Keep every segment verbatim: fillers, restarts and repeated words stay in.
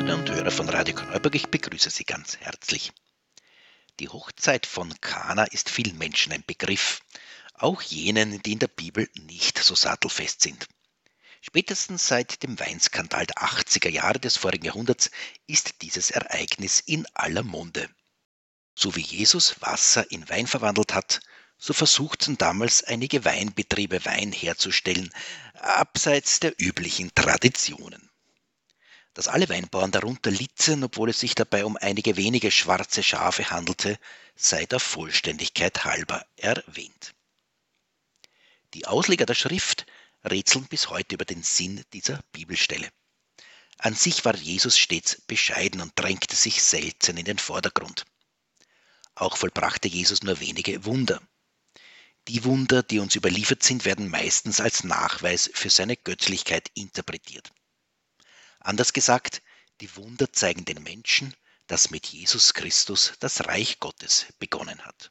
Hörerinnen und Hörer von Radio Korneuburg, ich begrüße Sie ganz herzlich. Die Hochzeit von Kana ist vielen Menschen ein Begriff, auch jenen, die in der Bibel nicht so sattelfest sind. Spätestens seit dem Weinskandal der achtziger Jahre des vorigen Jahrhunderts ist dieses Ereignis in aller Munde. So wie Jesus Wasser in Wein verwandelt hat, so versuchten damals einige Weinbetriebe Wein herzustellen, abseits der üblichen Traditionen. Dass alle Weinbauern darunter litten, obwohl es sich dabei um einige wenige schwarze Schafe handelte, sei der Vollständigkeit halber erwähnt. Die Ausleger der Schrift rätseln bis heute über den Sinn dieser Bibelstelle. An sich war Jesus stets bescheiden und drängte sich selten in den Vordergrund. Auch vollbrachte Jesus nur wenige Wunder. Die Wunder, die uns überliefert sind, werden meistens als Nachweis für seine Göttlichkeit interpretiert. Anders gesagt, die Wunder zeigen den Menschen, dass mit Jesus Christus das Reich Gottes begonnen hat.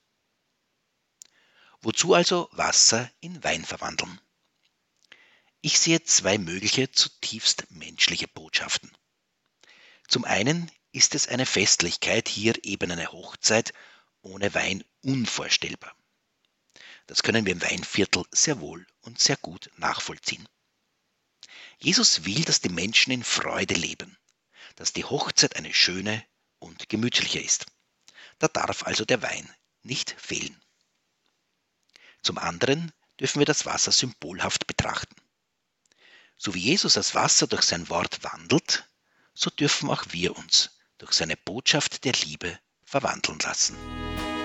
Wozu also Wasser in Wein verwandeln? Ich sehe zwei mögliche, zutiefst menschliche Botschaften. Zum einen ist es eine Festlichkeit, hier eben eine Hochzeit, ohne Wein unvorstellbar. Das können wir im Weinviertel sehr wohl und sehr gut nachvollziehen. Jesus will, dass die Menschen in Freude leben, dass die Hochzeit eine schöne und gemütliche ist. Da darf also der Wein nicht fehlen. Zum anderen dürfen wir das Wasser symbolhaft betrachten. So wie Jesus das Wasser durch sein Wort wandelt, so dürfen auch wir uns durch seine Botschaft der Liebe verwandeln lassen.